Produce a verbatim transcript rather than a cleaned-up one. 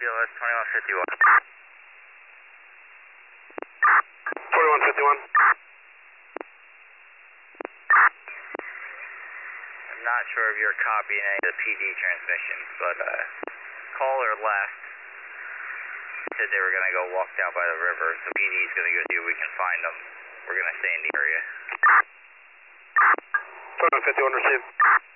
S twenty-one fifty-one. twenty-one fifty-one. I'm not sure if you're copying any of the P D transmissions, but uh, caller left. Said they were going to go walk down by the river, so P D is going to go see if we can find them. We're going to stay in the area. twenty-one fifty-one received.